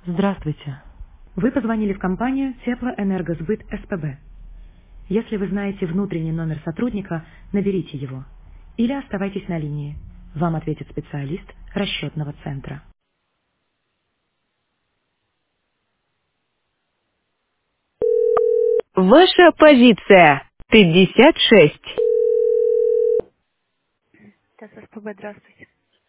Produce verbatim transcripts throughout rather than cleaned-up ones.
Здравствуйте. Вы позвонили в компанию Теплоэнергосбыт СПБ. Если вы знаете внутренний номер сотрудника, наберите его. Или оставайтесь на линии. Вам ответит специалист расчетного центра. Ваша позиция. пятьдесят шесть. Сейчас, СПБ, здравствуйте.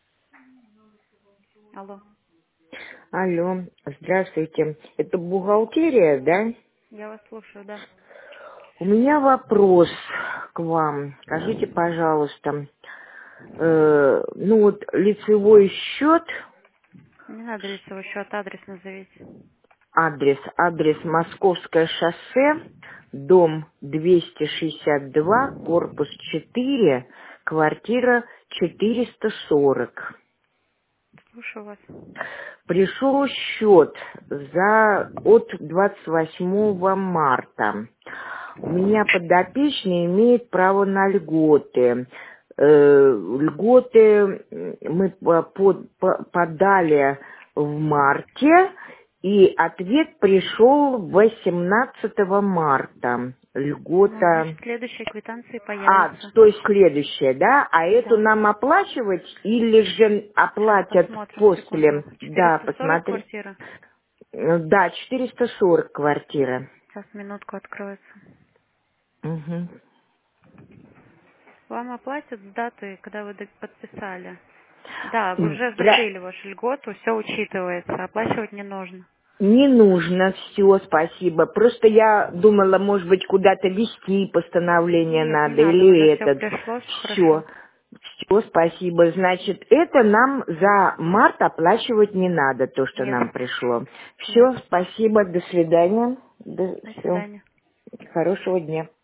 Алло, Алло, здравствуйте. Это бухгалтерия, да? я вас слушаю, да. У меня вопрос к вам. Скажите, пожалуйста, э, ну вот лицевой счет, Не надо лицевой счет, адрес назовите. адрес, адрес Московское шоссе, дом двести шестьдесят два, корпус четыре, квартира четыреста сорок. Слушаю вас. Пришел счет за от двадцать восьмого марта. У меня подопечный имеет право на льготы. Э, льготы мы по- по- по- подали в марте, и ответ пришел восемнадцатого марта. Ну, Льгота. значит, следующие квитанции А, появятся. то есть следующее, да? А эту Да. нам оплачивать или же Сейчас оплатят посмотрим, секунду. после? Да, четыреста сорок посмотри. квартира. Э, Да, четыреста сорок квартира. Сейчас минутку откроется. Мгм. Вам оплатят с даты, когда вы д- подписали. Да, вы М, уже пра- закрыли вашу льготу, все учитывается, оплачивать не нужно. Не нужно, все, спасибо. Просто я думала, может быть, куда-то вести постановление Нет, не надо, надо, уже или все этот. пришло, все хорошо. Все, все, спасибо. Значит, это нам за март оплачивать не надо, то, что Нет, нам пришло. нет. Все, спасибо, до свидания. До Все, свидания. хорошего дня.